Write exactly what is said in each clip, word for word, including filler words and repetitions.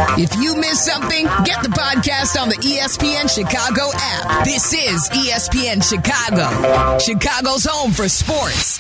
If you missed something, get the podcast on the E S P N Chicago app. This is E S P N Chicago, Chicago's home for sports.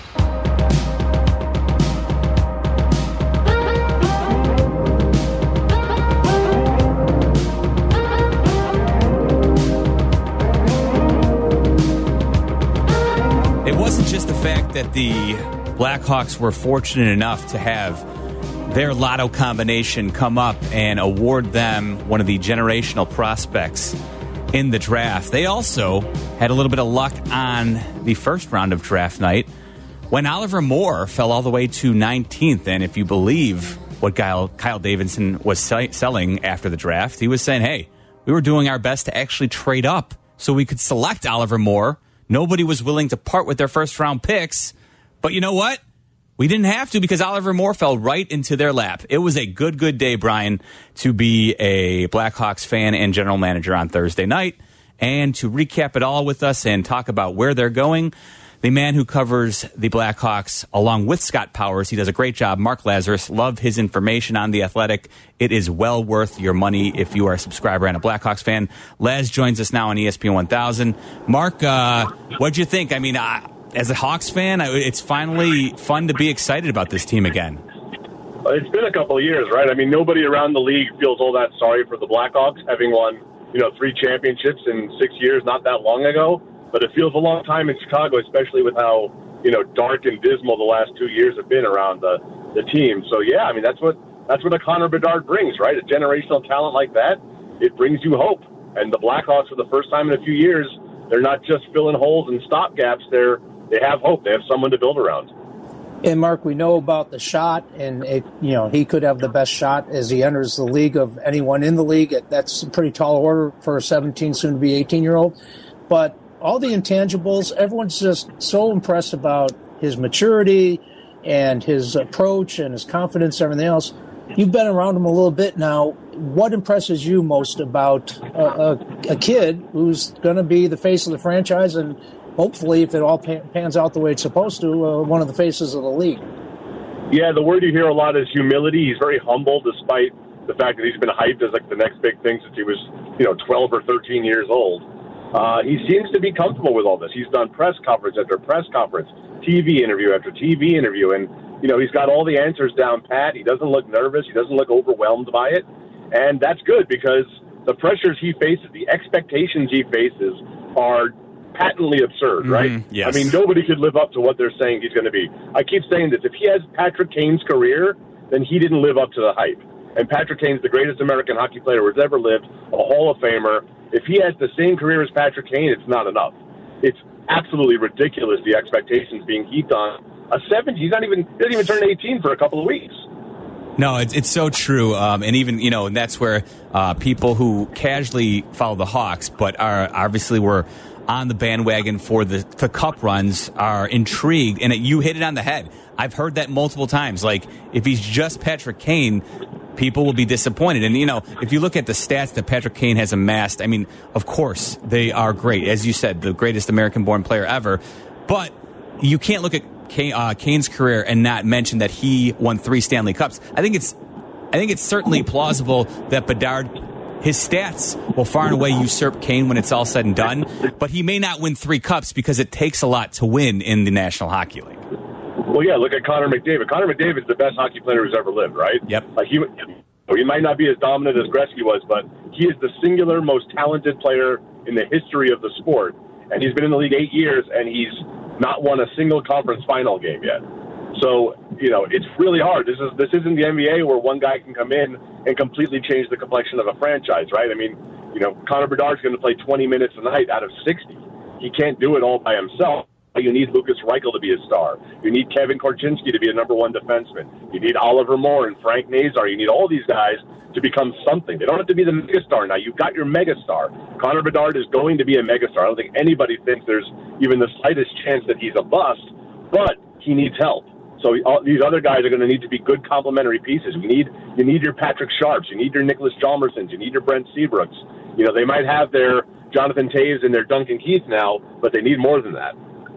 It wasn't just the fact that the Blackhawks were fortunate enough to have their lotto combination come up and award them one of the generational prospects in the draft. They also had a little bit of luck on the first round of draft night when Oliver Moore fell all the way to nineteenth. And if you believe what Kyle, Kyle Davidson was sell- selling after the draft, he was saying, hey, we were doing our best to actually trade up so we could select Oliver Moore. Nobody was willing to part with their first round picks. But you know what? We didn't have to because Oliver Moore fell right into their lap. It was a good, good day, Brian, to be a Blackhawks fan and general manager on Thursday night. And to recap it all with us and talk about where they're going, the man who covers the Blackhawks along with Scott Powers, he does a great job, Mark Lazarus. Love his information on The Athletic. It is well worth your money if you are a subscriber and a Blackhawks fan. Laz joins us now on E S P N one thousand. Mark, uh, what'd you think? I mean, uh, as a Hawks fan, it's finally fun to be excited about this team again. It's been a couple of years, right? I mean, nobody around the league feels all that sorry for the Blackhawks, having won, you know, three championships in six years not that long ago. But it feels a long time in Chicago, especially with how, you know, dark and dismal the last two years have been around the, the team. So, yeah, I mean, that's what that's what a Connor Bedard brings, right? A generational talent like that, it brings you hope. And the Blackhawks, for the first time in a few years, they're not just filling holes and stopgaps. They're They have hope. They have someone to build around. And, Mark, we know about the shot, and, it, you know, he could have the best shot as he enters the league of anyone in the league. That's a pretty tall order for a seventeen, soon-to-be eighteen-year-old. But all the intangibles, everyone's just so impressed about his maturity and his approach and his confidence and everything else. You've been around him a little bit now. What impresses you most about a, a, a kid who's going to be the face of the franchise and hopefully, if it all pans out the way it's supposed to, uh, one of the faces of the league? Yeah, the word you hear a lot is humility. He's very humble despite the fact that he's been hyped as like the next big thing since he was, you know, twelve or thirteen years old. Uh, he seems to be comfortable with all this. He's done press conference after press conference, T V interview after T V interview, and, you know, he's got all the answers down pat. He doesn't look nervous. He doesn't look overwhelmed by it. And that's good because the pressures he faces, the expectations he faces are patently absurd, right? Mm-hmm, yes. I mean, nobody could live up to what they're saying he's going to be. I keep saying this. If he has Patrick Kane's career, then he didn't live up to the hype. And Patrick Kane's the greatest American hockey player who's ever lived, a Hall of Famer. If he has the same career as Patrick Kane, it's not enough. It's absolutely ridiculous, the expectations being heaped on a seventeen. He's not even, he doesn't even turn eighteen for a couple of weeks. No, it's, it's so true. Um, and even, you know, and that's where uh, people who casually follow the Hawks, but are obviously were on the bandwagon for the, the cup runs are intrigued. And it, you hit it on the head. I've heard that multiple times. Like, if he's just Patrick Kane, people will be disappointed. And, you know, if you look at the stats that Patrick Kane has amassed, I mean, of course, they are great. As you said, the greatest American-born player ever. But you can't look at Kane, uh, Kane's career and not mention that he won three Stanley Cups. I think it's, I think it's certainly plausible that Bedard, his stats will far and away usurp Kane when it's all said and done. But he may not win three cups because it takes a lot to win in the National Hockey League. Well, yeah, look at Connor McDavid. Connor McDavid's the best hockey player who's ever lived, right? Yep. Like he, he might not be as dominant as Gretzky was, but he is the singular most talented player in the history of the sport. And he's been in the league eight years, and he's not won a single conference final game yet. So, you know, it's really hard. This is this isn't the N B A where one guy can come in and completely change the complexion of a franchise, right? I mean, you know, Connor Bedard's going to play twenty minutes a night out of sixty. He can't do it all by himself. You need Lucas Reichel to be a star. You need Kevin Korchinski to be a number one defenseman. You need Oliver Moore and Frank Nazar. You need all these guys to become something. They don't have to be the megastar now. You've got your megastar. Connor Bedard is going to be a megastar. I don't think anybody thinks there's even the slightest chance that he's a bust, but he needs help. So all, these other guys are going to need to be good complementary pieces. You need you need your Patrick Sharps. You need your Nicholas Chalmersons. You need your Brent Seabrooks. You know, they might have their Jonathan Toews and their Duncan Keith now, but they need more than that.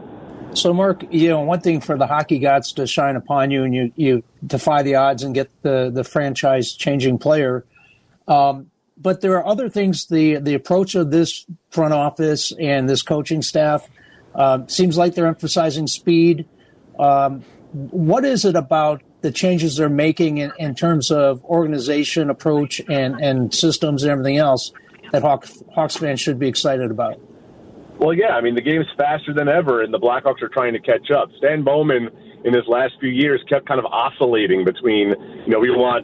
So, Mark, you know, one thing for the hockey gods to shine upon you and you, you defy the odds and get the, the franchise-changing player Um, but there are other things. The the approach of this front office and this coaching staff uh, seems like they're emphasizing speed. Um, what is it about the changes they're making in, in terms of organization, approach, and, and systems and everything else that Hawks, Hawks fans should be excited about? Well, yeah, I mean, the game's faster than ever, and the Blackhawks are trying to catch up. Stan Bowman, in his last few years, kept kind of oscillating between, you know, we want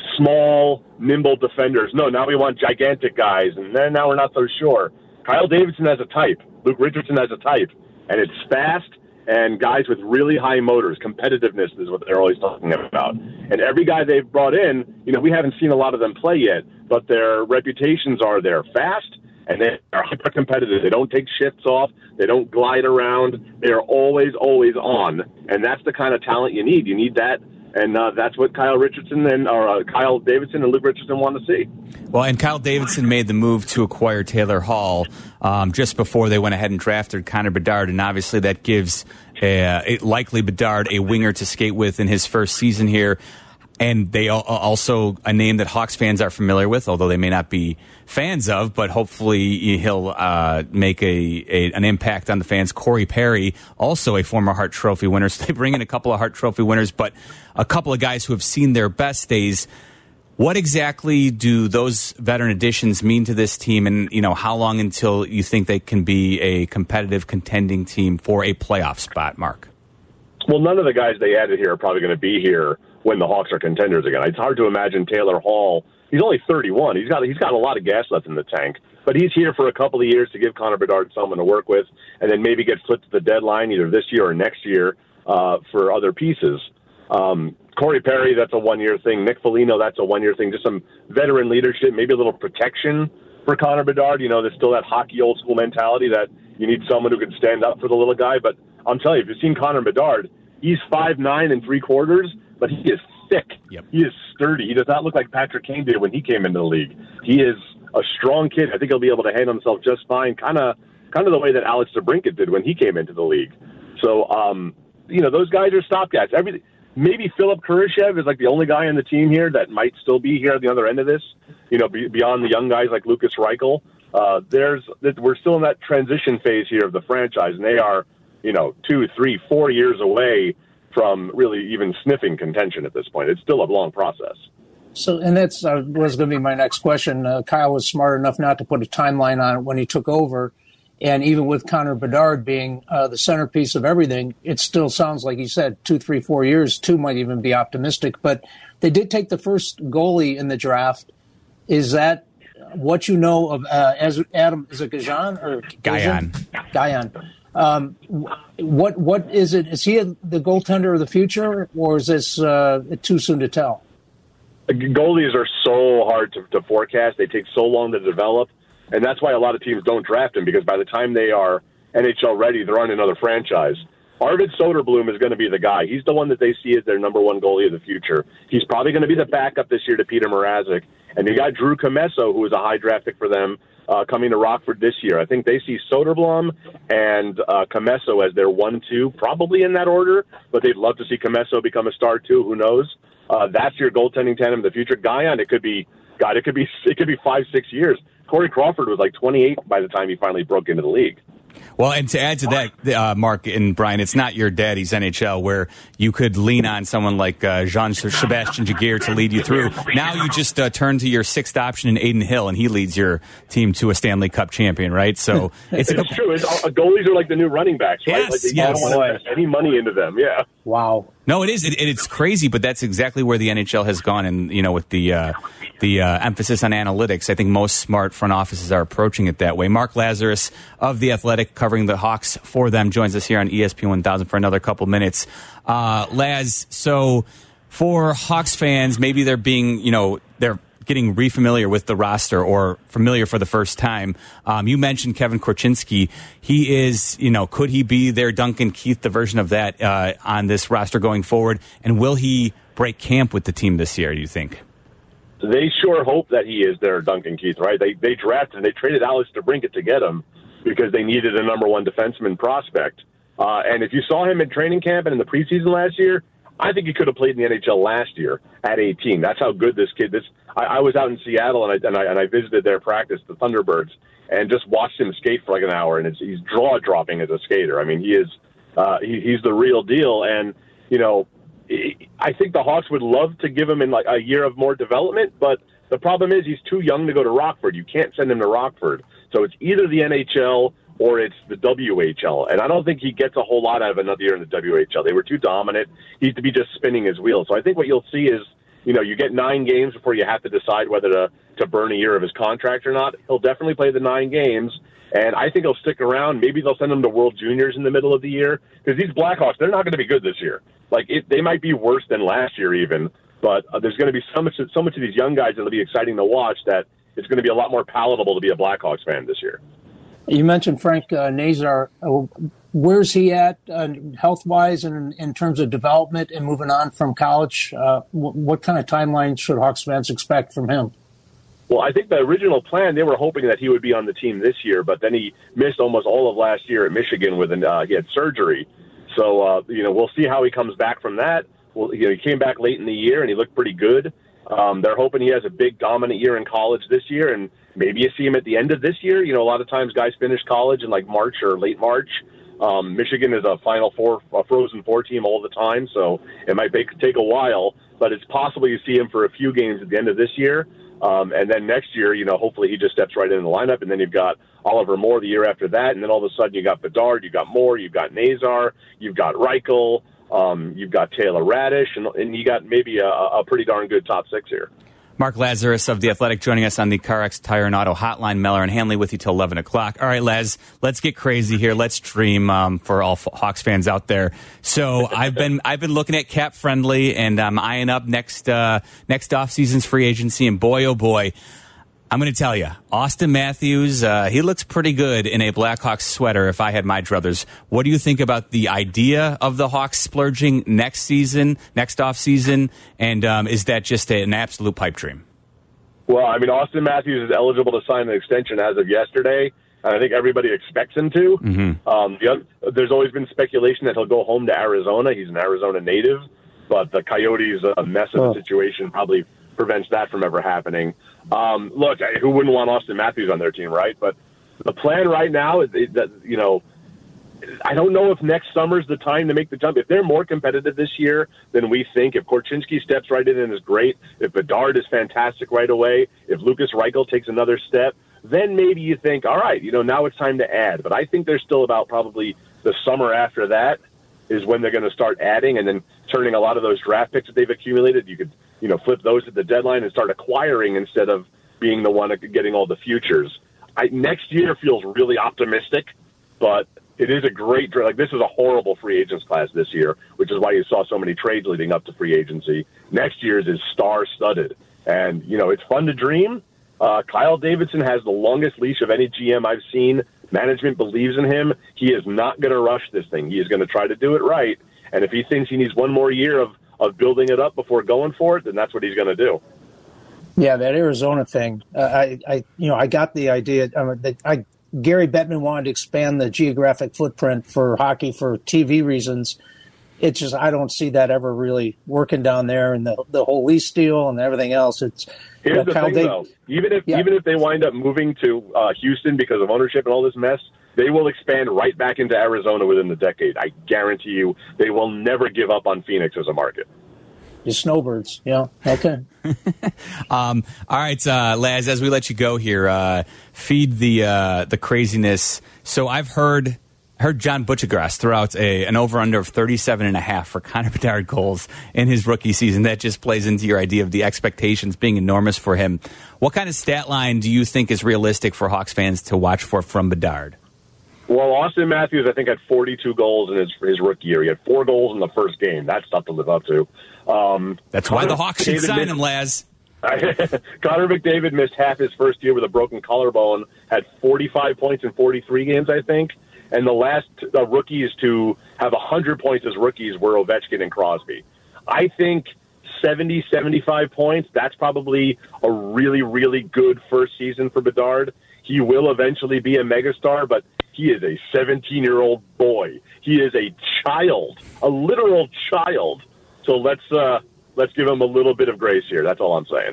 small, nimble defenders. No, now we want gigantic guys, and then now we're not so sure. Kyle Davidson has a type. Luke Richardson has a type, and it's fast, and guys with really high motors. Competitiveness is what they're always talking about. And every guy they've brought in, you know, we haven't seen a lot of them play yet, but their reputations are they're fast, and they are hyper competitive. They don't take shifts off. They don't glide around. They're always, always on. And that's the kind of talent you need. You need that. And uh, that's what Kyle Richardson and or uh, Kyle Davidson and Luke Richardson want to see. Well, and Kyle Davidson made the move to acquire Taylor Hall um, just before they went ahead and drafted Connor Bedard, and obviously that gives uh, it likely Bedard a winger to skate with in his first season here. And they also, a name that Hawks fans are familiar with, although they may not be fans of, but hopefully he'll uh, make a, a an impact on the fans. Corey Perry, also a former Hart Trophy winner. So they bring in a couple of Hart Trophy winners, but a couple of guys who have seen their best days. What exactly do those veteran additions mean to this team? And, you know, how long until you think they can be a competitive, contending team for a playoff spot, Mark? Well, none of the guys they added here are probably going to be here when the Hawks are contenders again. It's hard to imagine Taylor Hall. He's only thirty-one. He's got he's got a lot of gas left in the tank, but he's here for a couple of years to give Connor Bedard someone to work with, and then maybe get flipped to the deadline either this year or next year uh, for other pieces. Um, Corey Perry, that's a one-year thing. Nick Foligno, that's a one-year thing. Just some veteran leadership, maybe a little protection for Connor Bedard. You know, there's still that hockey old-school mentality that you need someone who can stand up for the little guy. But I'm telling you, if you've seen Connor Bedard, he's five nine and three quarters, but he is thick. Yep. He is sturdy. He does not look like Patrick Kane did when he came into the league. He is a strong kid. I think he'll be able to handle himself just fine, kind of kind of the way that Alex DeBrincat did when he came into the league. So, um, you know, those guys are stopgaps. Everything. Maybe Philip Kurashev is like the only guy on the team here that might still be here at the other end of this, you know, be, beyond the young guys like Lucas Reichel. Uh, there's We're still in that transition phase here of the franchise, and they are, you know, two, three, four years away from really even sniffing contention at this point. It's still a long process. So, and that's uh, was going to be my next question. Uh, Kyle was smart enough not to put a timeline on it when he took over. And even with Connor Bedard being uh, the centerpiece of everything, it still sounds like you said two, three, four years. Two might even be optimistic. But they did take the first goalie in the draft. Is that what you know of uh, as Adam? Is it Gajan or Gajan? Gajan. Um, what what is it? Is he a, the goaltender of the future, or is this uh, too soon to tell? Goalies are so hard to, to forecast. They take so long to develop. And that's why a lot of teams don't draft him, because by the time they are N H L ready, they're on another franchise. Arvid Soderblom is going to be the guy. He's the one that they see as their number one goalie of the future. He's probably going to be the backup this year to Peter Mrazek. And they got Drew Commesso, who is a high draft pick for them, uh, coming to Rockford this year. I think they see Soderblom and uh, Commesso as their one two, probably in that order. But they'd love to see Commesso become a star too. Who knows? Uh, that's your goaltending tandem of the future. Guyon, it could be, God, it could be, it could be five, six years. Corey Crawford was like twenty-eight by the time he finally broke into the league. Well, and to add to that, uh, Mark and Brian, it's not your daddy's N H L where you could lean on someone like uh, Jean-Sebastien Giguère to lead you through. Now you just uh, turn to your sixth option in Aiden Hill, and he leads your team to a Stanley Cup champion, right? So it's, it's true. It's, uh, goalies are like the new running backs, right? Yes, like they yes. don't want to invest any money into them. Yeah. Wow. No, it is. It, it's crazy, but that's exactly where the N H L has gone. And, you know, with the uh, the uh, emphasis on analytics, I think most smart front offices are approaching it that way. Mark Lazarus of The Athletic, covering the Hawks for them, joins us here on E S P N one thousand for another couple minutes. Uh, Laz, so for Hawks fans, maybe they're being, you know, they're getting refamiliar with the roster or familiar for the first time. Um, you mentioned Kevin Korchinski. He is, you know, could he be their Duncan Keith, the version of that uh, on this roster going forward? And will he break camp with the team this year, do you think? They sure hope that he is their Duncan Keith, right? They they drafted and they traded Alex DeBrincat to get him because they needed a number one defenseman prospect. Uh, and if you saw him in training camp and in the preseason last year, I think he could have played in the N H L last year at eighteen. That's how good this kid. This I, I was out in Seattle and I, and I and I visited their practice, the Thunderbirds, and just watched him skate for like an hour. And it's, he's jaw dropping as a skater. I mean, he is uh, he, he's the real deal. And you know, I think the Hawks would love to give him in like a year of more development, but the problem is he's too young to go to Rockford. You can't send him to Rockford. So it's either the N H L or it's the W H L. And I don't think he gets a whole lot out of another year in the W H L. They were too dominant. He'd to be just spinning his wheels. So I think what you'll see is, you know, you get nine games before you have to decide whether to, to burn a year of his contract or not. He'll definitely play the nine games. And I think he'll stick around. Maybe they'll send him to World Juniors in the middle of the year. Because these Blackhawks, they're not going to be good this year. Like, it, they might be worse than last year even. But uh, there's going to be so much, so much of these young guys that'll be exciting to watch that it's going to be a lot more palatable to be a Blackhawks fan this year. You mentioned Frank uh, Nazar. Uh, where's he at uh, health-wise and in terms of development and moving on from college? Uh, w- what kind of timeline should Hawks fans expect from him? Well, I think the original plan, they were hoping that he would be on the team this year, but then he missed almost all of last year at Michigan with an, uh, he had surgery. So, uh, you know, we'll see how he comes back from that. Well, you know, he came back late in the year, and he looked pretty good. Um, they're hoping he has a big, dominant year in college this year, and maybe you see him at the end of this year. You know, a lot of times guys finish college in, like, March or late March. Um, Michigan is a Final Four, a Frozen Four team all the time, so it might take, take a while. But it's possible you see him for a few games at the end of this year. Um, and then next year, you know, hopefully he just steps right in the lineup, and then you've got Oliver Moore the year after that, and then all of a sudden you got Bedard, you've got Moore, you've got Nazar, you've got Reichel, um, you've got Taylor Radish, and, and you got maybe a, a pretty darn good top six here. Mark Lazarus of The Athletic joining us on the CarX Tire and Auto Hotline. Meller and Hanley with you till eleven o'clock. All right, Laz, let's get crazy here. Let's dream um, for all Hawks fans out there. So I've been I've been looking at Cap Friendly, and I'm eyeing up next uh, next offseason's free agency. And boy, oh boy, I'm going to tell you, Austin Matthews, uh, he looks pretty good in a Blackhawks sweater if I had my druthers. What do you think about the idea of the Hawks splurging next season, next offseason, and um, is that just a, an absolute pipe dream? Well, I mean, Austin Matthews is eligible to sign an extension as of yesterday, and I think everybody expects him to. Mm-hmm. Um, the other, there's always been speculation that he'll go home to Arizona. He's an Arizona native, but the Coyotes' uh, mess of oh. the situation probably prevents that from ever happening. Um, look, who wouldn't want Austin Matthews on their team, right? But the plan right now is that, you know, I don't know if next summer's the time to make the jump. If they're more competitive this year than we think, if Korchinski steps right in and is great, if Bedard is fantastic right away, if Lucas Reichel takes another step, then maybe you think, all right, you know, now it's time to add. But I think there's still about probably the summer after that is when they're going to start adding and then turning a lot of those draft picks that they've accumulated. You could, you know, flip those at the deadline and start acquiring instead of being the one getting all the futures. I, next year feels really optimistic, but it is a great, like this is a horrible free agents class this year, which is why you saw so many trades leading up to free agency. Next year's is star-studded. And, you know, it's fun to dream. Uh, Kyle Davidson has the longest leash of any G M I've seen. Management believes in him. He is not going to rush this thing. He is going to try to do it right. And if he thinks he needs one more year of, of building it up before going for it, then that's what he's going to do. Yeah, that Arizona thing. Uh, I, I, you know, I got the idea. I mean, I, Gary Bettman wanted to expand the geographic footprint for hockey for T V reasons. It's just I don't see that ever really working down there, and the the whole lease deal and everything else. It's here's you know, the Kyle thing, Dav- though. Even if yeah. even if they wind up moving to uh, Houston because of ownership and all this mess, they will expand right back into Arizona within the decade. I guarantee you, they will never give up on Phoenix as a market. You snowbirds, yeah, okay. um, all right, uh, Laz, as we let you go here, uh, feed the uh, the craziness. So I've heard heard John Butchergrass throw out a, an over-under of thirty-seven and a half for Connor Bedard goals in his rookie season. That just plays into your idea of the expectations being enormous for him. What kind of stat line do you think is realistic for Hawks fans to watch for from Bedard? Well, Austin Matthews, I think, had forty-two goals in his his rookie year. He had four goals in the first game. That's tough to live up to. Um, That's why Connor the Hawks should McDavid sign missed, him, Laz. Connor McDavid missed half his first year with a broken collarbone, had forty-five points in forty-three games, I think. And the last uh, rookies to have one hundred points as rookies were Ovechkin and Crosby. I think seventy, seventy-five points, that's probably a really, really good first season for Bedard. He will eventually be a megastar, but he is a seventeen-year-old boy. He is a child, a literal child. So let's uh, let's give them a little bit of grace here. That's all I'm saying.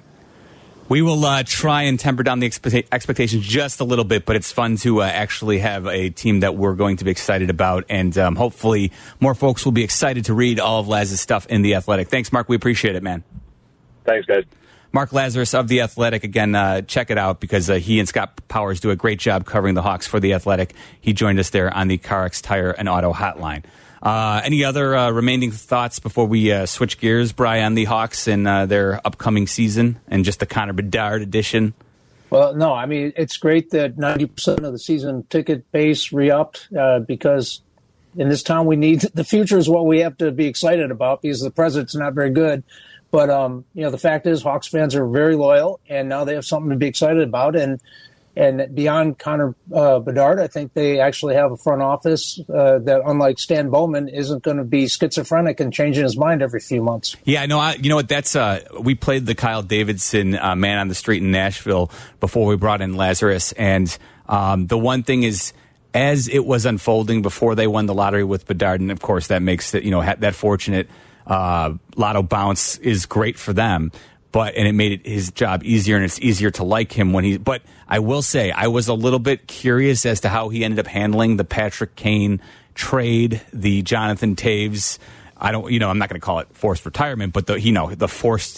We will uh, try and temper down the expect- expectations just a little bit, but it's fun to uh, actually have a team that we're going to be excited about, and um, hopefully more folks will be excited to read all of Laz's stuff in The Athletic. Thanks, Mark. We appreciate it, man. Thanks, guys. Mark Lazarus of The Athletic. Again, uh, check it out because uh, he and Scott Powers do a great job covering the Hawks for The Athletic. He joined us there on the CarX Tire and Auto Hotline. Uh, any other uh, remaining thoughts before we uh, switch gears, Bri, on the Hawks and uh, their upcoming season and just the Connor Bedard edition? Well, no, I mean, it's great that ninety percent of the season ticket base re-upped uh, because in this town we need the future is what we have to be excited about because the present's not very good. But, um, you know, the fact is Hawks fans are very loyal, and now they have something to be excited about. And And beyond Connor uh, Bedard, I think they actually have a front office uh, that, unlike Stan Bowman, isn't going to be schizophrenic and changing his mind every few months. Yeah, I know. I, you know what? That's uh, we played the Kyle Davidson uh, Man on the Street in Nashville before we brought in Lazarus, and um, the one thing is, as it was unfolding before they won the lottery with Bedard, and of course that makes that you know ha- that fortunate uh, lotto bounce is great for them. But and it made it his job easier, and it's easier to like him when he. But I will say, I was a little bit curious as to how he ended up handling the Patrick Kane trade, the Jonathan Toews. I don't, you know, I'm not going to call it forced retirement, but the you know the forced,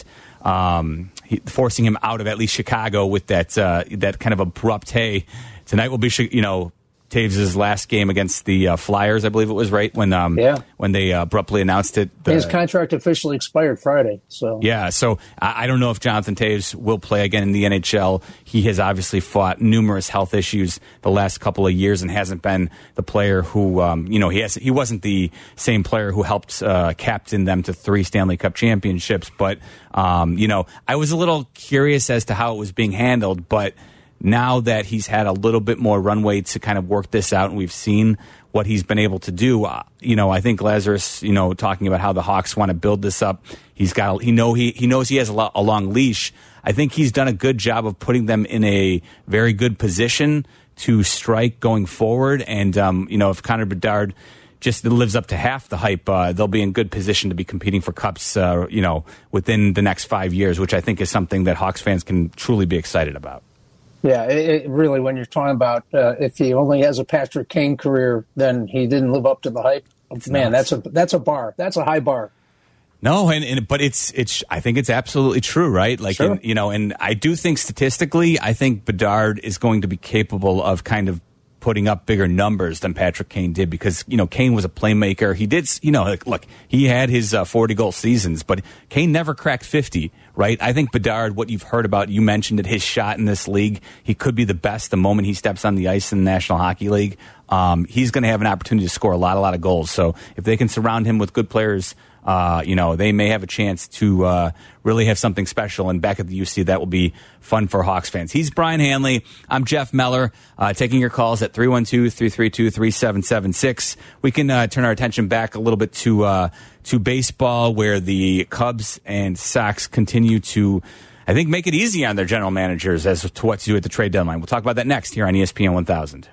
um, he, forcing him out of at least Chicago with that uh, that kind of abrupt. Hey, tonight will be you know. Taves' last game against the uh, Flyers, I believe it was, right? When um, yeah. when they uh, abruptly announced it. The, His contract officially expired Friday. So Yeah, so I, I don't know if Jonathan Toews will play again in the N H L. He has obviously fought numerous health issues the last couple of years and hasn't been the player who, um, you know, he has. He wasn't the same player who helped uh, captain them to three Stanley Cup championships. But, um, you know, I was a little curious as to how it was being handled, but now that he's had a little bit more runway to kind of work this out and we've seen what he's been able to do, uh, you know, I think Lazarus, you know, talking about how the Hawks want to build this up, he's got, he know he, he knows he has a, lo- a long leash. I think he's done a good job of putting them in a very good position to strike going forward. And, um, you know, if Connor Bedard just lives up to half the hype, uh, they'll be in good position to be competing for cups, uh, you know, within the next five years, which I think is something that Hawks fans can truly be excited about. Yeah, it, it really, when you're talking about uh, if he only has a Patrick Kane career, then he didn't live up to the hype. It's Man, nuts. that's a that's a bar. That's a high bar. No, and, and but it's it's. I think it's absolutely true, right? Like, Sure. and, you know, and I do think statistically, I think Bedard is going to be capable of kind of putting up bigger numbers than Patrick Kane did because, you know, Kane was a playmaker. He did, you know, like, look, he had his uh, forty-goal seasons, but Kane never cracked fifty, right? I think Bedard, what you've heard about, you mentioned it, his shot in this league, he could be the best the moment he steps on the ice in the National Hockey League. Um, he's going to have an opportunity to score a lot, a lot of goals. So if they can surround him with good players, Uh, you know, they may have a chance to uh, really have something special. And back at the U C, that will be fun for Hawks fans. He's Brian Hanley. I'm Jeff Meller, uh, taking your calls at three one two, three three two, three seven seven six. We can uh, turn our attention back a little bit to uh, to baseball, where the Cubs and Sox continue to, I think, make it easy on their general managers as to what to do at the trade deadline. We'll talk about that next here on E S P N one thousand.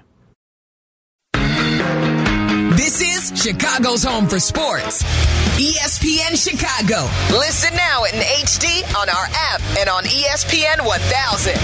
This is Chicago's home for sports. E S P N Chicago. Listen now in H D on our app and on E S P N one thousand.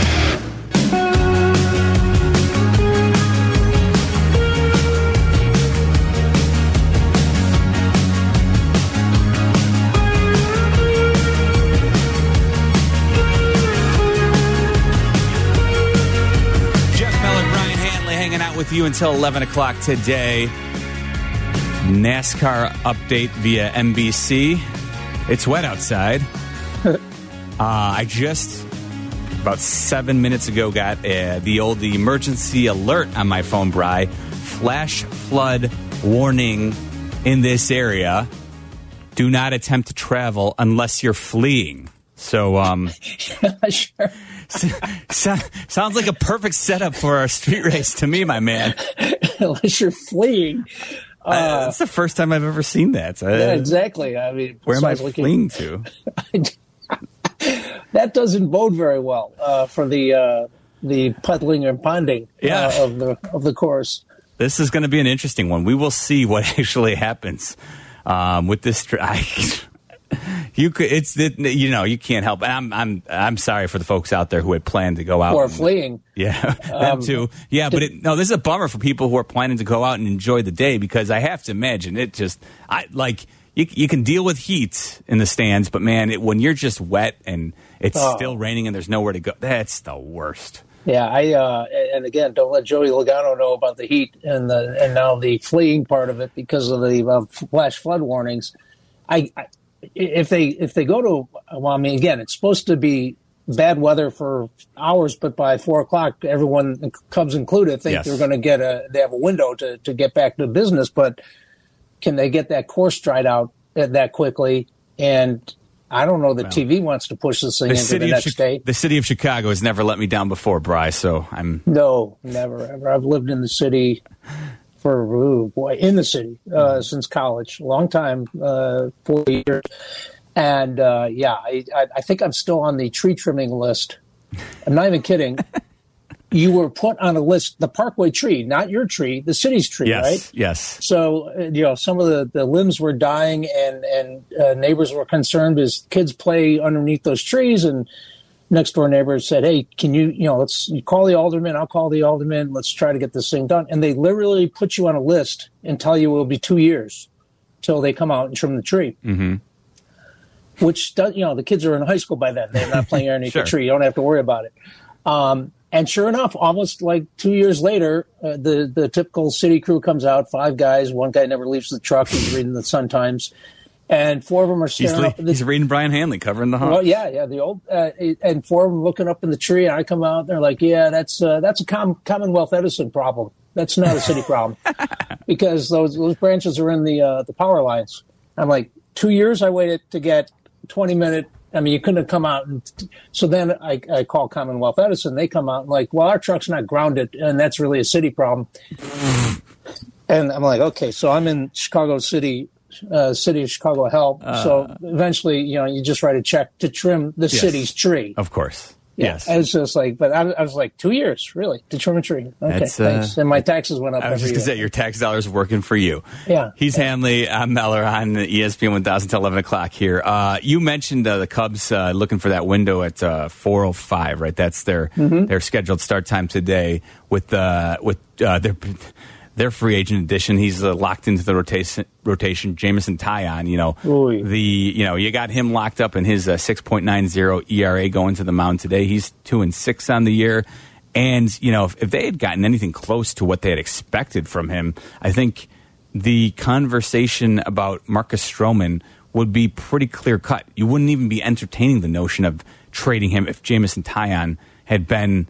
Jeff Meller, Brian Hanley hanging out with you until eleven o'clock today. NASCAR update via N B C. It's wet outside. uh, I just, about seven minutes ago, got uh, the old the emergency alert on my phone, Bri. Flash flood warning in this area. Do not attempt to travel unless you're fleeing. So, um... Sure. so, sounds like a perfect setup for our street race to me, my man. Unless you're fleeing. Uh, uh, that's the first time I've ever seen that. Uh, yeah, exactly. I mean, where am I looking, fleeing to? That doesn't bode very well uh, for the uh, the puddling and ponding yeah. uh, of the of the course. This is going to be an interesting one. We will see what actually happens um, with this. Tra- I, You could. It's it, you know you can't help. And I'm I'm I'm sorry for the folks out there who had planned to go out or and, fleeing. Yeah, them um, too. Yeah, but it, no, this is a bummer for people who are planning to go out and enjoy the day, because I have to imagine it just I like you you can deal with heat in the stands, but man, it, when you're just wet and it's oh. still raining and there's nowhere to go, that's the worst. Yeah, I uh, and again, don't let Joey Logano know about the heat and the and now the fleeing part of it because of the uh, flash flood warnings. I, I if they if they go to well, I mean, again, it's supposed to be bad weather for hours, but by four o'clock, everyone, Cubs included, think yes. they're going to get a they have a window to to get back to business. But can they get that course dried out that quickly? And I don't know that well, T V wants to push this thing the into the next Chi- day. The city of Chicago has never let me down before, Bryce, so I'm... No, never, ever. I've lived in the city for, ooh, boy, in the city uh, mm-hmm. since college. A long time, uh, forty years. And, uh, yeah, I, I think I'm still on the tree trimming list. I'm not even kidding. You were put on a list, the Parkway tree, not your tree, the city's tree, yes, right? Yes. So, you know, some of the, the limbs were dying and, and uh, neighbors were concerned as kids play underneath those trees. And next door neighbors said, hey, can you, you know, let's you call the alderman. I'll call the alderman. Let's try to get this thing done. And they literally put you on a list and tell you it will be two years till they come out and trim the tree. Mm-hmm. Which, does, you know, the kids are in high school by then. They're not playing underneath sure. the tree. You don't have to worry about it. Um, And sure enough, almost like two years later, uh, the, the typical city crew comes out, five guys. One guy never leaves the truck. He's reading the Sun-Times. And four of them are staring he's, up. At the, he's reading Brian Hanley covering the Hawks. Well, yeah, yeah, the old. Uh, and four of them looking up in the tree. And I come out, and they're like, yeah, that's uh, that's a Com- Commonwealth Edison problem. That's not a city problem. Because those those branches are in the uh, the power lines. I'm like, two years I waited to get twenty-minute. I mean, you couldn't have come out. And so then I, I call Commonwealth Edison. They come out and like, well, our truck's not grounded, and that's really a city problem. And I'm like, okay, so I'm in Chicago City, uh, City of Chicago Help. Uh, so eventually, you know, you just write a check to trim the yes, city's tree. Of course. Yeah, yes. I was just like, but I, I was like, two years, really, to trim a tree. Okay, That's, uh, thanks. And my taxes went up I was every just going to say, your tax dollars are working for you. Yeah. He's yeah. Hanley. I'm Meller on E S P N one thousand till eleven o'clock here. Uh, you mentioned uh, the Cubs uh, looking for that window at uh, four oh five, right? That's their mm-hmm. their scheduled start time today with, uh, with uh, their... Their free agent addition, he's uh, locked into the rotation. Rotation, Jameson Taillon. You know Oy. the you know you got him locked up in his uh, six point nine zero E R A going to the mound today. He's two and six on the year, and you know if, if they had gotten anything close to what they had expected from him, I think the conversation about Marcus Stroman would be pretty clear cut. You wouldn't even be entertaining the notion of trading him if Jameson Taillon had been,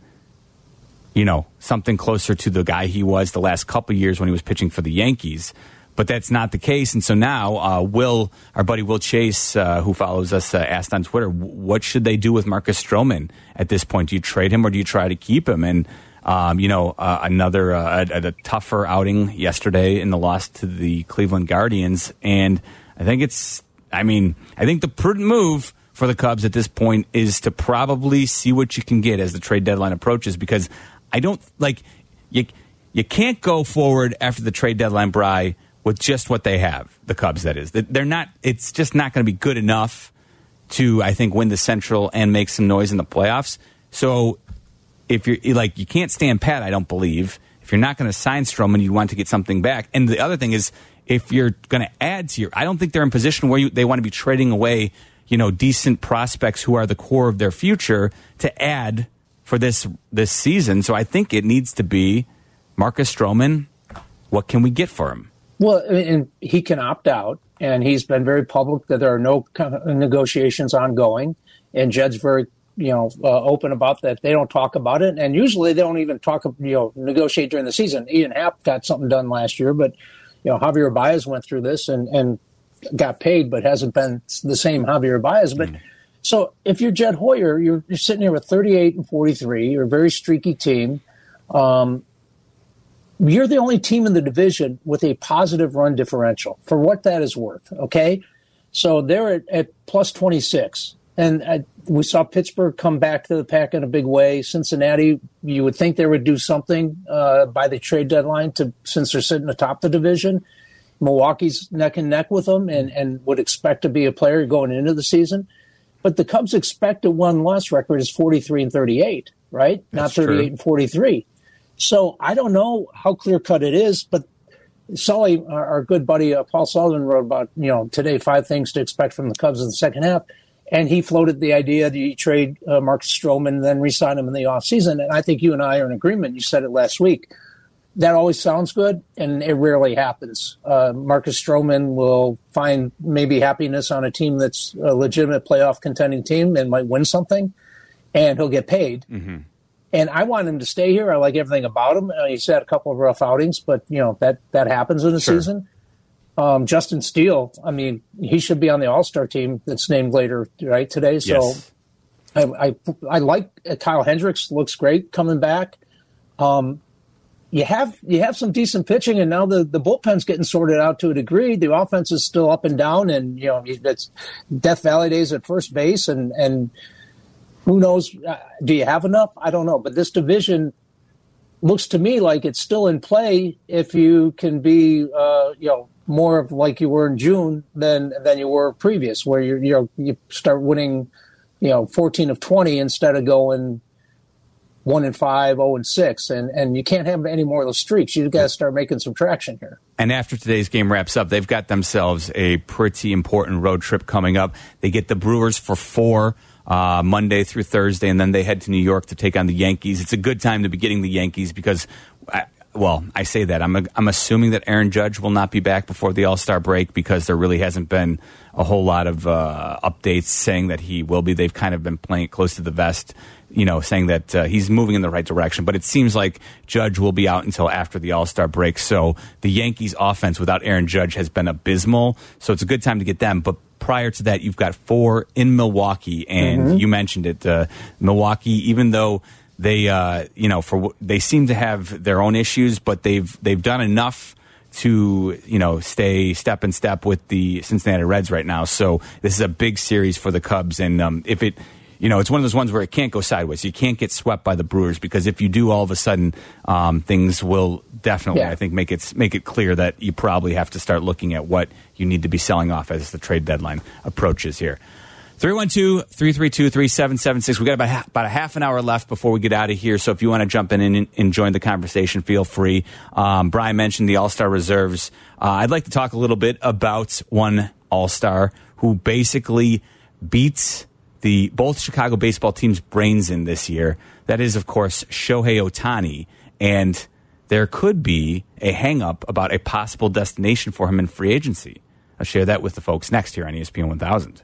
you know, something closer to the guy he was the last couple of years when he was pitching for the Yankees. But that's not the case. And so now, uh, Will, our buddy Will Chase, uh, who follows us, uh, asked on Twitter, what should they do with Marcus Stroman at this point? Do you trade him or do you try to keep him? And, um, you know, uh, another, uh, a, a tougher outing yesterday in the loss to the Cleveland Guardians. And I think it's, I mean, I think the prudent move for the Cubs at this point is to probably see what you can get as the trade deadline approaches, because I don't like you. You can't go forward after the trade deadline, Bry, with just what they have. The Cubs, that is. They're not. It's just not going to be good enough to, I think, win the Central and make some noise in the playoffs. So, if you're like, you can't stand pat. I don't believe. If you're not going to sign Stroman, you want to get something back. And the other thing is, if you're going to add to your, I don't think they're in position where you, they want to be trading away, you know, decent prospects who are the core of their future to add for this this season. So I think it needs to be Marcus Stroman. What can we get for him? Well, and he can opt out, and he's been very public that there are no negotiations ongoing. And Jed's very, you know, uh, open about that. They don't talk about it, and usually they don't even talk, you know, negotiate during the season. Ian Happ got something done last year, but you know, Javier Baez went through this and and got paid, but hasn't been the same Javier Baez, but. Mm. So if you're Jed Hoyer, you're, you're sitting here with thirty-eight and forty-three. You're a very streaky team. Um, you're the only team in the division with a positive run differential, for what that is worth, okay? So they're at, at plus twenty-six. And uh, we saw Pittsburgh come back to the pack in a big way. Cincinnati, you would think they would do something uh, by the trade deadline to since they're sitting atop the division. Milwaukee's neck and neck with them and, and would expect to be a player going into the season. But the Cubs' expected one-loss record is forty-three and thirty-eight, right? That's Not thirty-eight true. and forty-three. So I don't know how clear-cut it is, but Sully, our, our good buddy uh, Paul Sullivan, wrote about, you know, today five things to expect from the Cubs in the second half. And he floated the idea that you trade uh, Marcus Stroman and then re-sign him in the offseason. And I think you and I are in agreement. You said it last week. That always sounds good, and it rarely happens. Uh, Marcus Stroman will find maybe happiness on a team that's a legitimate playoff contending team and might win something, and he'll get paid. Mm-hmm. And I want him to stay here. I like everything about him. Uh, he's had a couple of rough outings, but you know that that happens in the Sure. season. Um, Justin Steele, I mean, he should be on the All-Star team that's named later, right, today. So Yes. I, I I like uh, Kyle Hendricks, looks great coming back. Um, you have you have some decent pitching, and now the, the bullpen's getting sorted out to a degree. The offense is still up and down, and you know it's Death Valley days at first base, and and who knows? Uh, do you have enough? I don't know, but this division looks to me like it's still in play if you can be uh, you know more of like you were in June than than you were previous, where you you know, you start winning you know fourteen of twenty instead of going one and five, oh and six, and and you can't have any more of those streaks. You've got to start making some traction here. And after today's game wraps up, they've got themselves a pretty important road trip coming up. They get the Brewers for four uh, Monday through Thursday, and then they head to New York to take on the Yankees. It's a good time to be getting the Yankees because, I, well, I say that. I'm, a, I'm assuming that Aaron Judge will not be back before the All-Star break because there really hasn't been a whole lot of uh, updates saying that he will be. They've kind of been playing it close to the vest, you know, saying that uh, he's moving in the right direction. But it seems like Judge will be out until after the All-Star break. So the Yankees' offense without Aaron Judge has been abysmal. So it's a good time to get them. But prior to that, you've got four in Milwaukee. And mm-hmm. you mentioned it. Uh, Milwaukee, even though they, uh, you know, for they seem to have their own issues, but they've they've done enough to, you know, stay step in step with the Cincinnati Reds right now. So this is a big series for the Cubs. And um, if it... You know, it's one of those ones where it can't go sideways. You can't get swept by the Brewers because if you do, all of a sudden, um, things will definitely, yeah. I think, make it make it clear that you probably have to start looking at what you need to be selling off as the trade deadline approaches here. three one two, three three two, three seven seven six. We got about, ha- about a half an hour left before we get out of here. So if you want to jump in and, and join the conversation, feel free. Um, Brian mentioned the All-Star reserves. Uh, I'd like to talk a little bit about one All-Star who basically beats the both Chicago baseball teams' brains in this year. That is, of course, Shohei Ohtani. And there could be a hang-up about a possible destination for him in free agency. I'll share that with the folks next here on E S P N one thousand.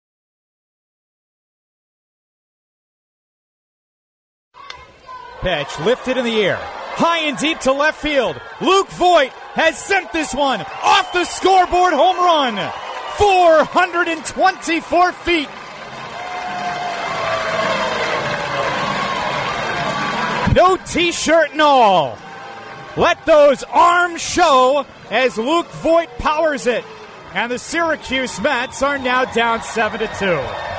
Pitch lifted in the air. High and deep to left field. Luke Voit has sent this one off the scoreboard home run. four hundred twenty-four feet. No T-shirt and all. Let those arms show as Luke Voit powers it. And the Syracuse Mets are now down seven to two.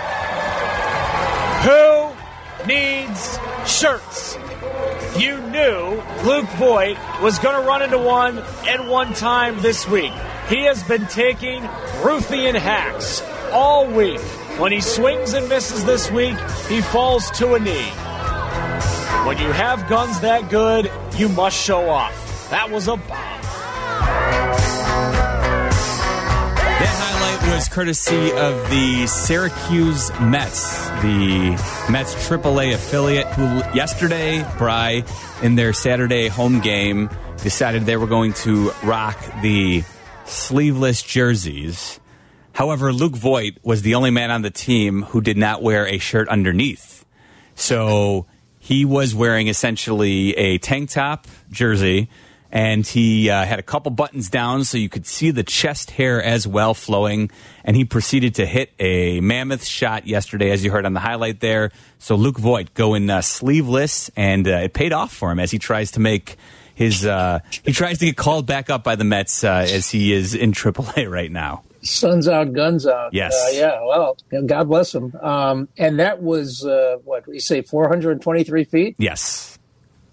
Who needs shirts? You knew Luke Voit was going to run into one at one time this week. He has been taking Ruthian hacks all week. When he swings and misses this week, he falls to a knee. When you have guns that good, you must show off. That was a bomb. That highlight was courtesy of the Syracuse Mets, the Mets triple A affiliate, who yesterday, Bri, in their Saturday home game, decided they were going to rock the sleeveless jerseys. However, Luke Voit was the only man on the team who did not wear a shirt underneath. So he was wearing essentially a tank top jersey, and he uh, had a couple buttons down so you could see the chest hair as well flowing, and he proceeded to hit a mammoth shot yesterday, as you heard on the highlight there. So Luke Voit going uh, sleeveless, and uh, it paid off for him as he tries to make his uh, he tries to get called back up by the Mets uh, as he is in triple A right now. Sun's out, guns out. Yes. Uh, yeah, well, God bless him. Um, and that was, uh, what, you say, four hundred twenty-three feet? Yes.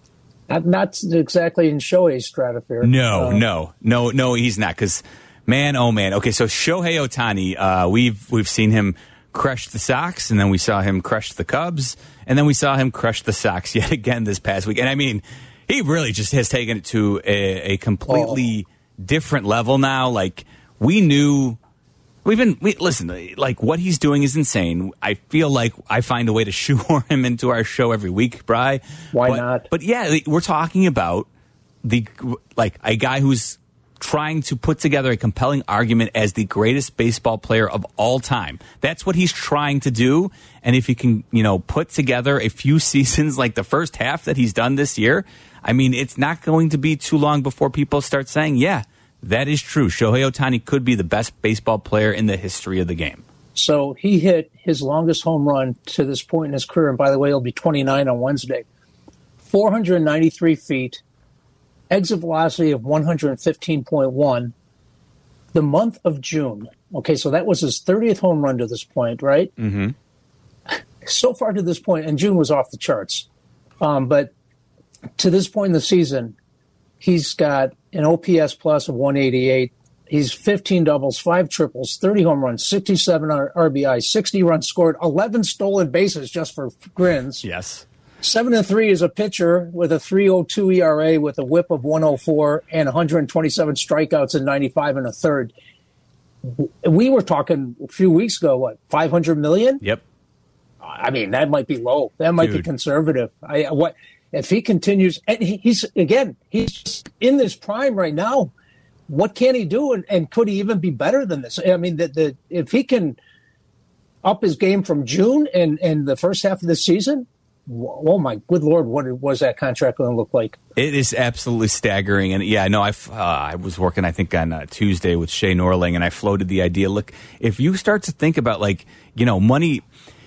Not, not exactly in Shohei's stratosphere. No, uh, no, no, no, he's not. Because, man, oh, man. Okay, so Shohei Ohtani, uh, we've we've seen him crush the Sox, and then we saw him crush the Cubs, and then we saw him crush the Sox yet again this past week. And, I mean, he really just has taken it to a, a completely oh. different level now. Like, we knew... We've been, we, listen, like, what he's doing is insane. I feel like I find a way to shoehorn him into our show every week, Bri. Why but, not? But yeah, we're talking about the, like, a guy who's trying to put together a compelling argument as the greatest baseball player of all time. That's what he's trying to do. And if he can, you know, put together a few seasons like the first half that he's done this year, I mean, it's not going to be too long before people start saying, yeah, that is true. Shohei Ohtani could be the best baseball player in the history of the game. So he hit his longest home run to this point in his career, and by the way, he'll be twenty-nine on Wednesday. four hundred ninety-three feet, exit velocity of one hundred fifteen point one. The month of June. Okay, so that was his thirtieth home run to this point, right? Mm-hmm. So far to this point, and June was off the charts. Um, but to this point in the season, he's got an O P S plus of one eighty-eight. He's fifteen doubles, five triples, thirty home runs, sixty-seven R B Is, sixty runs scored, eleven stolen bases just for grins. Yes. Seven and three as a pitcher with a three oh two E R A with a whip of one oh four and one hundred twenty-seven strikeouts in ninety-five and a third. We were talking a few weeks ago, what, five hundred million? Yep. I mean, that might be low. That might Dude. be conservative. I what if he continues? And he, he's again, he's just in this prime right now. What can he do? And, and could he even be better than this? I mean, the, the if he can up his game from June and, and the first half of the season, oh my good Lord, what was that contract going to look like? It is absolutely staggering. And yeah, I know I uh, I was working, I think, on uh, Tuesday with Shay Norling, and I floated the idea. Look, if you start to think about, like, you know, money,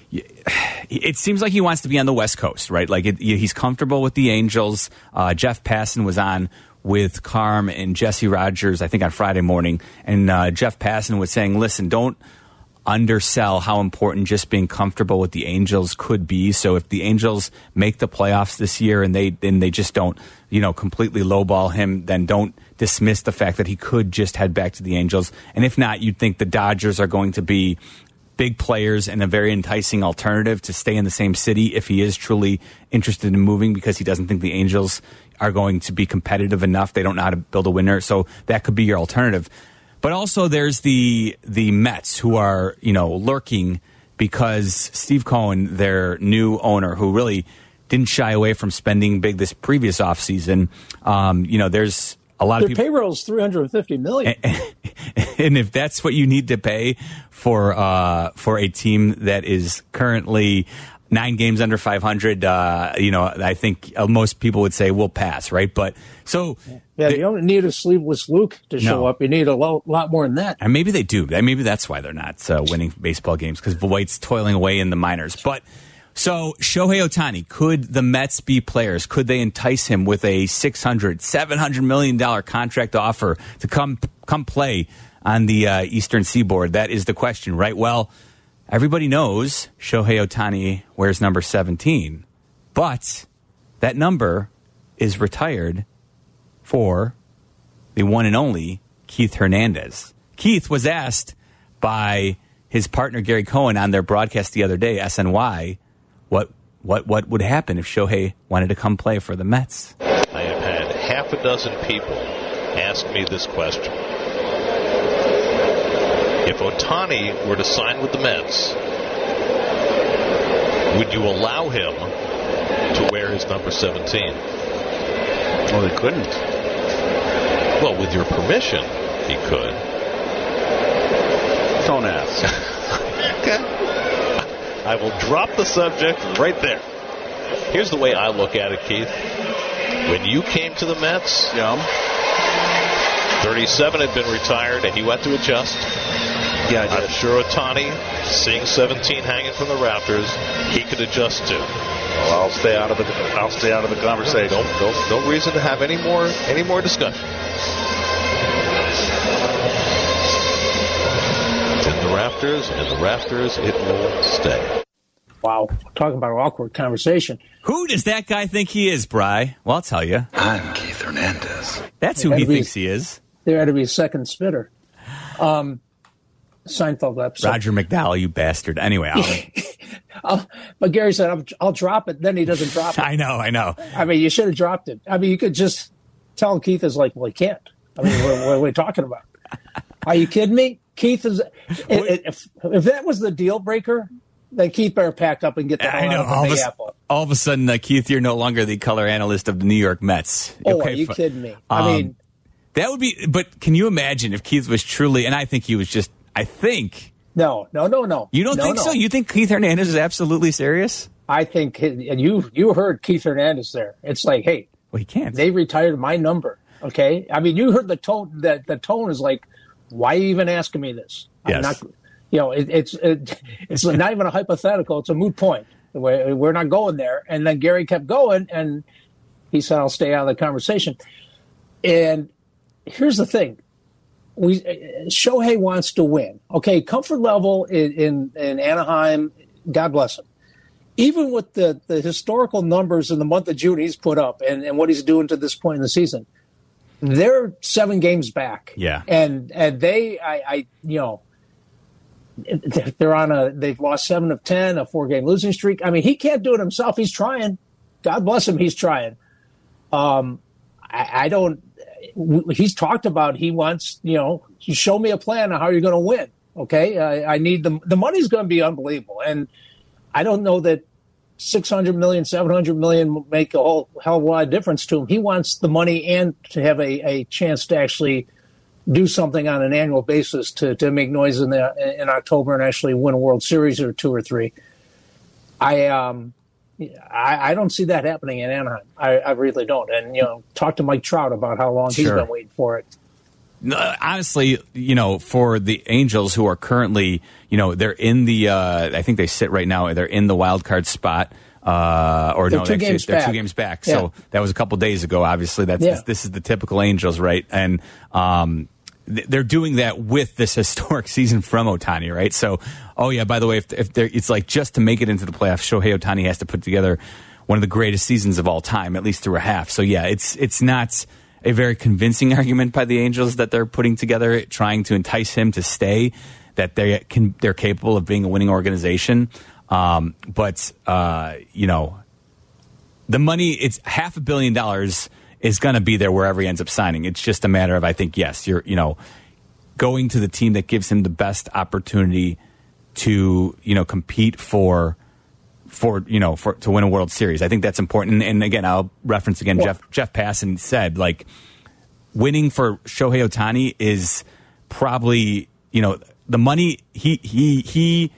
it seems like he wants to be on the West Coast, right? Like, it, he's comfortable with the Angels. Uh, Jeff Passan was on with Carm and Jesse Rogers, I think, on Friday morning. And uh, Jeff Passan was saying, listen, don't undersell how important just being comfortable with the Angels could be. So if the Angels make the playoffs this year and they and they just don't, you know, completely lowball him, then don't dismiss the fact that he could just head back to the Angels. And if not, you'd think the Dodgers are going to be big players and a very enticing alternative to stay in the same city if he is truly interested in moving, because he doesn't think the Angels are going to be competitive enough. They don't know how to build a winner. So that could be your alternative. But also there's the the Mets, who are, you know, lurking because Steve Cohen, their new owner, who really didn't shy away from spending big this previous offseason, um, you know, there's a lot Their of people. Their payroll is three hundred fifty million dollars. And, and if that's what you need to pay for uh, for a team that is currently nine games under five hundred, uh, you know, I think most people would say we'll pass, right? But so yeah, they, you don't need a sleeveless Luke to show no. up. You need a lo- lot more than that. And maybe they do. Maybe that's why they're not uh, winning baseball games, because Voigt's toiling away in the minors. But so Shohei Ohtani, could the Mets be players? Could they entice him with a six hundred, seven hundred million dollars contract offer to come come play on the uh, Eastern Seaboard? That is the question, right? Well, everybody knows Shohei Ohtani wears number seventeen, but that number is retired for the one and only Keith Hernandez. Keith was asked by his partner Gary Cohen on their broadcast the other day, S N Y, what what what would happen if Shohei wanted to come play for the Mets. I have had half a dozen people ask me this question. If Ohtani were to sign with the Mets, would you allow him to wear his number seventeen? Well, he couldn't. Well, with your permission, he could. Don't ask. Okay. I will drop the subject right there. Here's the way I look at it, Keith. When you came to the Mets, yeah. thirty-seven had been retired, and he went to adjust. Yeah, I I'm sure Ohtani, seeing seventeen hanging from the rafters, he could adjust to. Well, I'll stay out of the I'll stay out of the conversation. No, no, no reason to have any more any more discussion. In the rafters, in the rafters, it will stay. Wow, talking about an awkward conversation. Who does that guy think he is, Bri? Well, I'll tell you. I'm Keith Hernandez. That's who he thinks he is. There had to be a second spitter. Um, Seinfeld episode. Roger McDowell, you bastard. Anyway, I'll, but Gary said, I'll, I'll drop it. Then he doesn't drop it. I know, I know. I mean, you should have dropped it. I mean, you could just tell Keith is like, well, he can't. I mean, what, what are we talking about? Are you kidding me? Keith is. If, if that was the deal breaker, then Keith better pack up and get the hell I know. out of the all, Big of a, Apple. all of a sudden, uh, Keith, you're no longer the color analyst of the New York Mets. Oh, okay, are you f- kidding me? I um, mean, that would be. But can you imagine if Keith was truly? And I think he was just. I think. No, no, no, no. You don't no, think no. so? You think Keith Hernandez is absolutely serious? I think, and you you heard Keith Hernandez there. It's like, hey, well, he can't. They retired my number. Okay, I mean, you heard the tone. That the tone is like, why are you even asking me this? Yes. I'm not, you know, it, it's it, it's not even a hypothetical. It's a moot point. We're, we're not going there. And then Gary kept going, and he said, "I'll stay out of the conversation." And here's the thing: we Shohei wants to win. Okay, comfort level in in, in Anaheim. God bless him. Even with the, the historical numbers in the month of June he's put up and, and what he's doing to this point in the season, they're seven games back. Yeah. And and they, I, I you know, they're on a, they've lost seven of ten, a four-game losing streak. I mean, he can't do it himself. He's trying. God bless him, he's trying. Um, I, I don't, he's talked about he wants, you know, show me a plan of how you're going to win. Okay? I, I need the, the money's going to be unbelievable. And I don't know that six hundred million, seven hundred million will make a whole hell of a lot of difference to him. He wants the money and to have a, a chance to actually do something on an annual basis to, to make noise in the in October and actually win a World Series or two or three. I um I, I don't see that happening in Anaheim. I, I really don't. And you know, talk to Mike Trout about how long Sure. he's been waiting for it. No, honestly, you know, for the Angels who are currently, you know, they're in the, uh, I think they sit right now, they're in the wild card spot. Uh, or They're no, two actually, games they're back. two games back. Yeah. So that was a couple days ago. Obviously, that's Yeah. this, this is the typical Angels, right? And um, th- they're doing that with this historic season from Ohtani, right? So, oh yeah, by the way, if, if they're, it's like just to make it into the playoffs, Shohei Ohtani has to put together one of the greatest seasons of all time, at least through a half. So yeah, it's it's not a very convincing argument by the Angels that they're putting together, trying to entice him to stay, that they can they're capable of being a winning organization. Um, but uh, you know, the money, it's half a billion dollars is going to be there wherever he ends up signing. It's just a matter of, I think, yes, you're you know going to the team that gives him the best opportunity to you know compete for. For you know, for to win a World Series, I think that's important. And, and again, I'll reference again. Well, Jeff Jeff Passan said like winning for Shohei Ohtani is probably you know the money he he he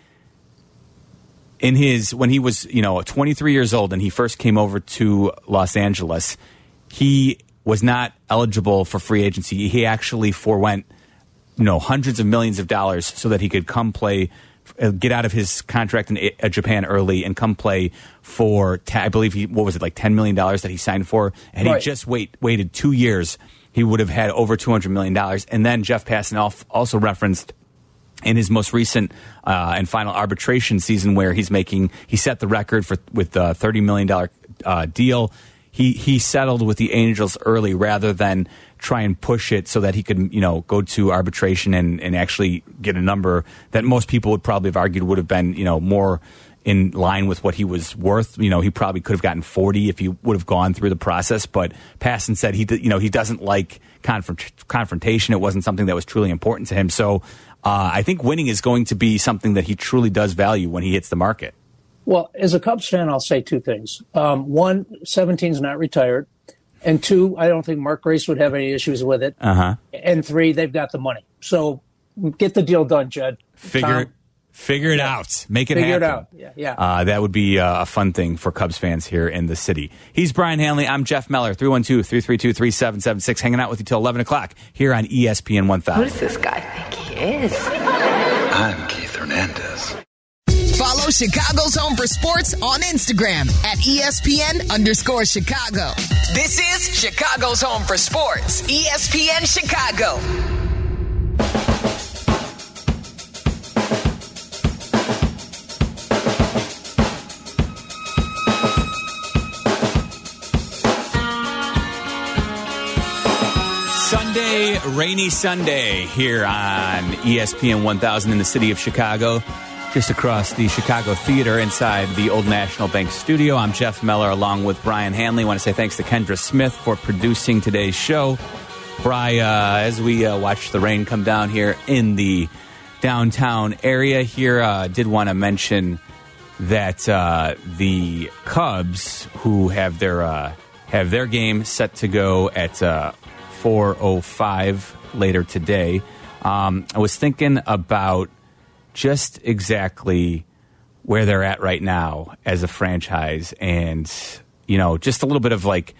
in his when he was you know twenty-three years old and he first came over to Los Angeles, he was not eligible for free agency. He actually forewent you know hundreds of millions of dollars so that he could come play. Get out of his contract in uh, Japan early and come play for, I believe, he what was it, like ten million dollars that he signed for? And Right. he just wait waited two years, he would have had over two hundred million dollars. And then Jeff Passan also referenced in his most recent uh, and final arbitration season where he's making, he set the record for with a thirty million dollars uh, deal. He, he settled with the Angels early rather than try and push it so that he could, you know, go to arbitration and, and actually get a number that most people would probably have argued would have been, you know, more in line with what he was worth. You know, he probably could have gotten forty if he would have gone through the process. But Passan said he, you know, he doesn't like confront- confrontation. It wasn't something that was truly important to him. So uh, I think winning is going to be something that he truly does value when he hits the market. Well, as a Cubs fan, I'll say two things. Um, one, seventeen's not retired. And two, I don't think Mark Grace would have any issues with it. Uh-huh. And three, they've got the money. So get the deal done, Judd. Figure Tom, figure it out. Make it Figure happen. it out. Yeah, yeah. Uh, that would be uh, a fun thing for Cubs fans here in the city. He's Brian Hanley. I'm Jeff Meller. three one two, three three two, three seven seven six. Hanging out with you till eleven o'clock here on E S P N one thousand. Who does this guy think he is? I'm Keith Hernandez. Follow Chicago's Home for Sports on Instagram at E S P N underscore Chicago. This is Chicago's Home for Sports, E S P N Chicago. Sunday, rainy Sunday here on E S P N one thousand in the city of Chicago, just across the Chicago Theater inside the Old National Bank studio. I'm Jeff Meller along with Brian Hanley. I want to say thanks to Kendra Smith for producing today's show. Bri, uh, as we uh, watch the rain come down here in the downtown area here, uh, did want to mention that uh, the Cubs, who have their uh, have their game set to go at uh, four oh five later today, um, I was thinking about just exactly where they're at right now as a franchise, and you know, just a little bit of like,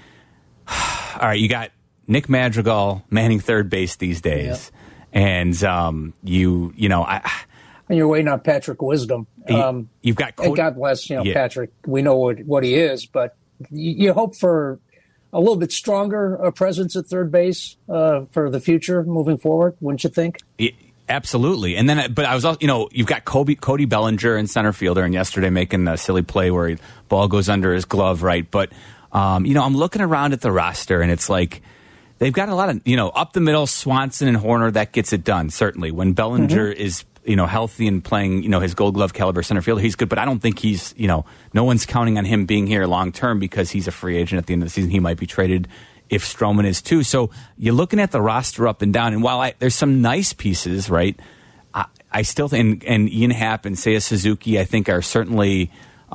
all right, you got Nick Madrigal manning third base these days, yep. and um, you you know I. And you're waiting on Patrick Wisdom. Um, You've got Cody, and God bless you know yeah. Patrick. We know what what he is, but you, you hope for a little bit stronger uh, presence at third base uh, for the future moving forward. Wouldn't you think? It, absolutely. And then, but I was also, you know, you've got Kobe, Cody Bellinger in center fielder, and yesterday making a silly play where he, ball goes under his glove, right? But um, you know, I'm looking around at the roster, and it's like they've got a lot of, you know, up the middle, Swanson and Horner, that gets it done certainly. When Bellinger mm-hmm. is, you know, healthy and playing, you know, his Gold Glove caliber center fielder, he's good. But I don't think he's, you know, no one's counting on him being here long term because he's a free agent at the end of the season. He might be traded if Stroman is too. So you're looking at the roster up and down. And while I, there's some nice pieces, right, I, I still think, and, and Ian Happ and Seiya Suzuki, I think are certainly,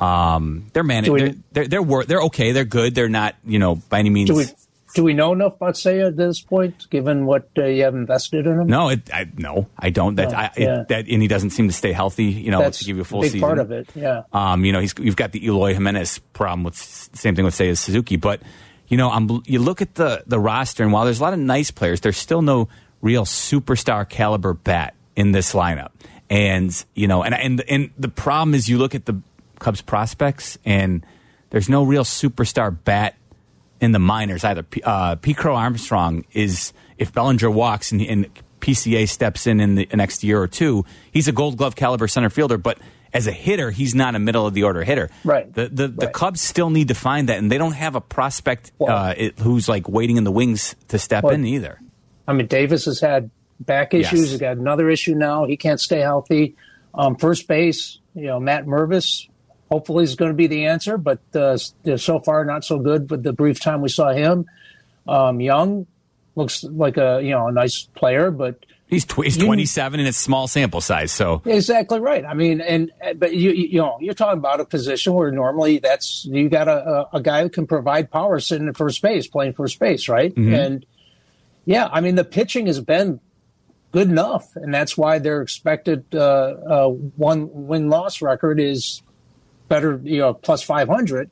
um, they're managed. They're, they're, they're, they're, they're okay. They're good. They're not, you know, by any means. Do we, do we know enough about Seiya at this point, given what uh, you have invested in him? No, it, I, no, I don't. That, no, I, yeah. it, that, and he doesn't seem to stay healthy, you know, That's to give you a full big season. Part of it, yeah. Um, you know, he's, you've got the Eloy Jimenez problem with same thing with Seiya Suzuki, but you know, I'm, you look at the the roster, and while there's a lot of nice players, there's still no real superstar caliber bat in this lineup. And you know, and and and the problem is, you look at the Cubs prospects, and there's no real superstar bat in the minors either. Uh, Pete Crow Armstrong is, if Bellinger walks and, and P C A steps in in the next year or two, he's a Gold Glove caliber center fielder, but as a hitter, he's not a middle of the order hitter. Right. The the, right. the Cubs still need to find that, and they don't have a prospect well, uh, it, who's like waiting in the wings to step well, in either. I mean, Davis has had back issues. Yes. He's got another issue now. He can't stay healthy. Um, first base, you know, Matt Mervis, hopefully is going to be the answer, but uh, so far not so good with the brief time we saw him. Um, Young looks like a you know a nice player, but he's tw- he's twenty-seven and it's small sample size. So exactly right. I mean, and but you you know you're talking about a position where normally that's you got a, a, a guy who can provide power sitting at first base, playing first base, right? Mm-hmm. And yeah, I mean the pitching has been good enough, and that's why their expected uh, uh, one win loss record is better, you know, plus five hundred,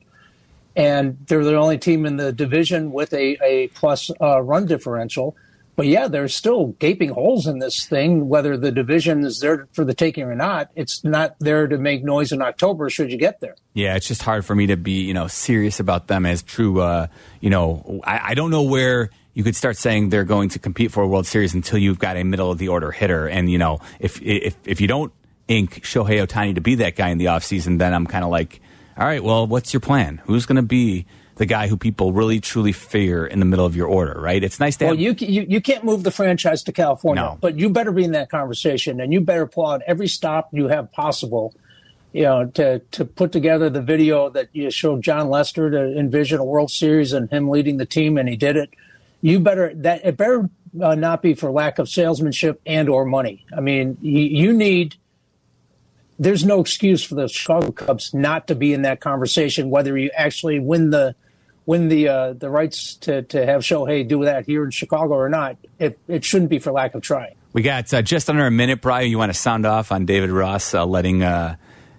and they're the only team in the division with a, a plus uh, run differential. But yeah, there's still gaping holes in this thing, whether the division is there for the taking or not. It's not there to make noise in October should you get there. Yeah, it's just hard for me to be, you know, serious about them as true, uh, you know, I, I don't know where you could start saying they're going to compete for a World Series until you've got a middle of the order hitter. And, you know, if if if you don't ink Shohei Ohtani to be that guy in the offseason, then I'm kind of like, all right, well, what's your plan? Who's going to be the guy who people really, truly fear in the middle of your order, right? It's nice to well, have... you, you you can't move the franchise to California, no. but you better be in that conversation, and you better pull out every stop you have possible, you know, to, to put together the video that you showed John Lester to envision a World Series and him leading the team, and he did it. You better... that It better uh, not be for lack of salesmanship and or money. I mean, you, you need... There's no excuse for the Chicago Cubs not to be in that conversation, whether you actually win the win the uh, the rights to, to have Shohei do that here in Chicago or not. It it shouldn't be for lack of trying. We got uh, just under a minute, Brian. You want to sound off on David Ross uh, letting, uh,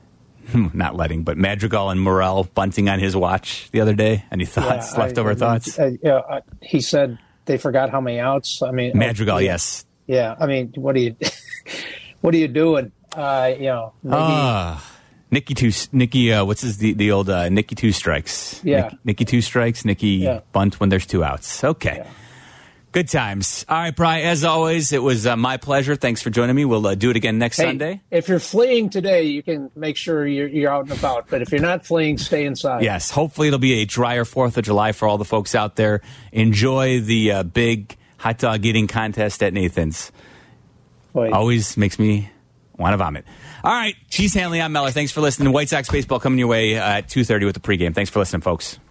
not letting, but Madrigal and Morel bunting on his watch the other day? Any thoughts, yeah, leftover I, I, thoughts? I, uh, I, he said they forgot how many outs. I mean, Madrigal, uh, yes. Yeah, I mean, what are you, what are you doing? Uh, you know, maybe, uh, Nicky two, Nicky, uh, what's his the, the old uh, Nicky two strikes? Yeah, Nicky, Nicky two strikes. Nicky yeah. bunt when there's two outs. Okay, yeah. Good times. All right, Brian. As always, it was uh, my pleasure. Thanks for joining me. We'll uh, do it again next hey, Sunday. If you're fleeing today, you can make sure you're, you're out and about. But if you're not fleeing, stay inside. Yes. Hopefully, it'll be a drier Fourth of July for all the folks out there. Enjoy the uh, big hot dog eating contest at Nathan's. Wait. Always makes me want to vomit. All right, Cheese Hanley, I'm Meller. Thanks for listening. White Sox baseball coming your way uh, at two thirty with the pregame. Thanks for listening, folks.